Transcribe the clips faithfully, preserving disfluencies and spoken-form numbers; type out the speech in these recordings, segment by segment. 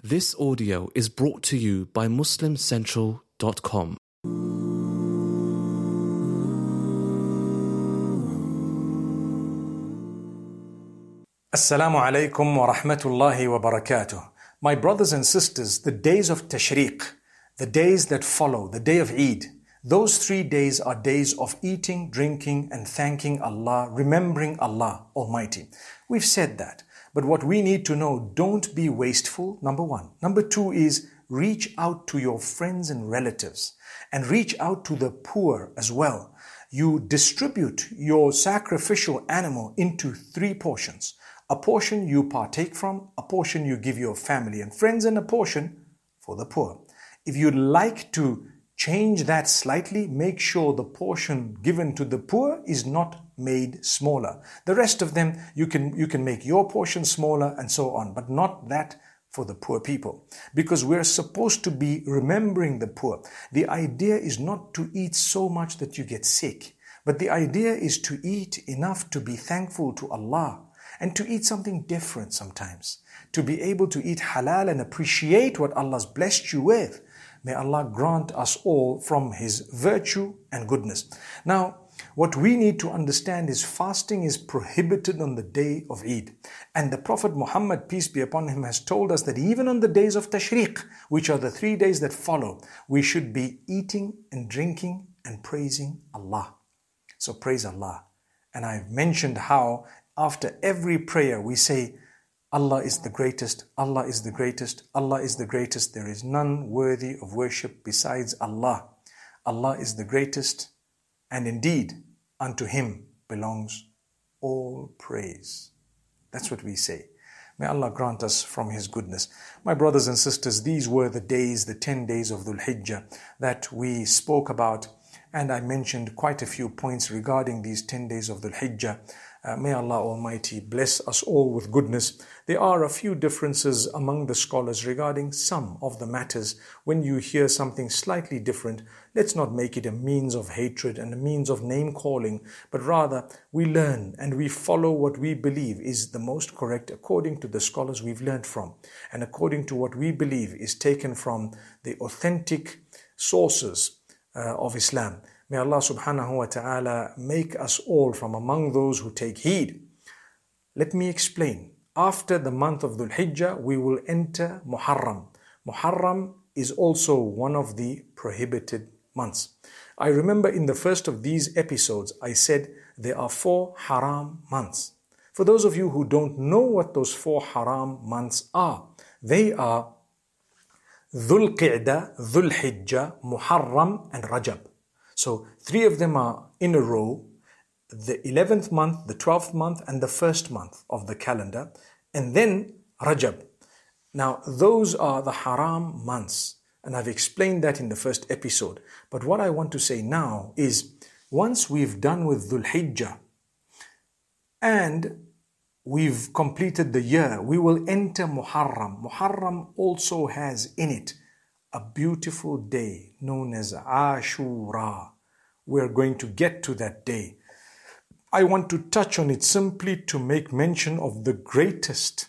This audio is brought to you by Muslim Central dot com. Assalamu alaikum wa rahmatullahi wa barakatuh. My brothers and sisters, the days of Tashriq, the days that follow, the day of Eid, those three days are days of eating, drinking and thanking Allah, remembering Allah Almighty. We've said that. But what we need to know, don't be wasteful, number one. Number two is reach out to your friends and relatives and reach out to the poor as well. You distribute your sacrificial animal into three portions. A portion you partake from, a portion you give your family and friends, and a portion for the poor. If you'd like to change that slightly, make sure the portion given to the poor is not made smaller. The rest of them, you can, you can make your portion smaller and so on, but not that for the poor people. Because we're supposed to be remembering the poor. The idea is not to eat so much that you get sick, but the idea is to eat enough to be thankful to Allah and to eat something different sometimes. To be able to eat halal and appreciate what Allah's blessed you with. May Allah grant us all from His virtue and goodness. Now, what we need to understand is fasting is prohibited on the day of Eid. And the Prophet Muhammad, peace be upon him, has told us that even on the days of Tashriq, which are the three days that follow, we should be eating and drinking and praising Allah. So praise Allah. And I've mentioned how after every prayer we say, Allah is the greatest, Allah is the greatest, Allah is the greatest. There is none worthy of worship besides Allah. Allah is the greatest, and indeed unto Him belongs all praise. That's what we say. May Allah grant us from His goodness. My brothers and sisters, these were the days, the ten days of Dhul Hijjah that we spoke about, and I mentioned quite a few points regarding these ten days of Dhul Hijjah. Uh, may Allah Almighty bless us all with goodness. There are a few differences among the scholars regarding some of the matters. When you hear something slightly different, let's not make it a means of hatred and a means of name calling, but rather we learn and we follow what we believe is the most correct according to the scholars we've learned from and according to what we believe is taken from the authentic sources uh, of Islam. May Allah subhanahu wa ta'ala make us all from among those who take heed. Let me explain. After the month of Dhul Hijjah, we will enter Muharram. Muharram is also one of the prohibited months. I remember in the first of these episodes, I said there are four haram months. For those of you who don't know what those four haram months are, they are Dhul Qi'dah, Dhul Hijjah, Muharram and Rajab. So three of them are in a row, the eleventh month, the twelfth month and the first month of the calendar, and then Rajab. Now those are the haram months, and I've explained that in the first episode. But what I want to say now is, once we've done with Dhul Hijjah and we've completed the year, we will enter Muharram. Muharram also has in it a beautiful day known as Ashura. We're going to get to that day. I want to touch on it simply to make mention of the greatest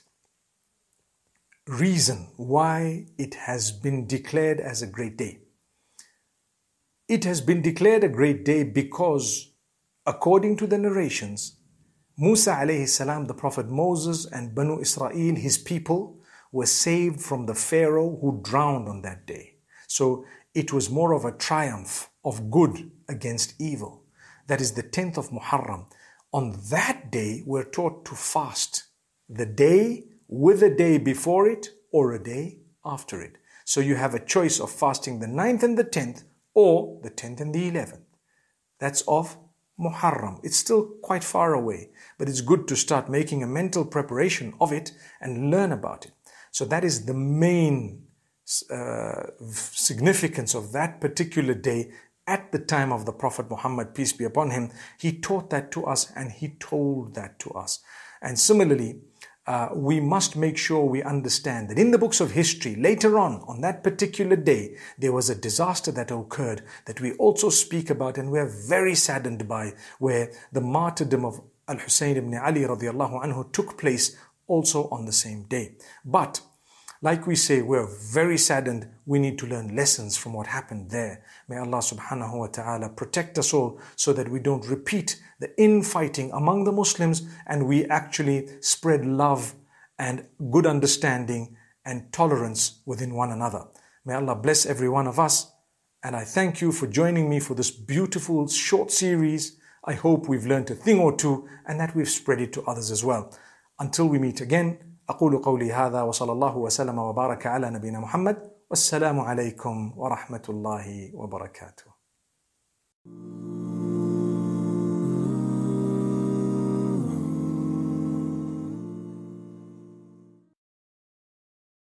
reason why it has been declared as a great day. It has been declared a great day because, according to the narrations, Musa alayhi salam, the Prophet Moses and Banu Israel, his people, were saved from the Pharaoh who drowned on that day. So it was more of a triumph of good against evil. That is the tenth of Muharram. On that day, we're taught to fast. The day with a day before it or a day after it. So you have a choice of fasting the ninth and the tenth or the tenth and the eleventh. That's of Muharram. It's still quite far away, but it's good to start making a mental preparation of it and learn about it. So that is the main uh, significance of that particular day at the time of the Prophet Muhammad, peace be upon him. He taught that to us and he told that to us. And similarly, uh, we must make sure we understand that in the books of history, later on, on that particular day, there was a disaster that occurred that we also speak about and we're very saddened by, where the martyrdom of Al-Hussein ibn Ali radiallahu anhu took place also on the same day. But Like we say, we're very saddened. We need to learn lessons from what happened there. May Allah subhanahu wa ta'ala protect us all so that we don't repeat the infighting among the Muslims and we actually spread love and good understanding and tolerance within one another. May Allah bless every one of us. And I thank you for joining me for this beautiful short series. I hope we've learned a thing or two and that we've spread it to others as well. Until we meet again, أقول قولي هذا وصلى الله وسلم وبارك على نبينا محمد والسلام عليكم ورحمة الله وبركاته.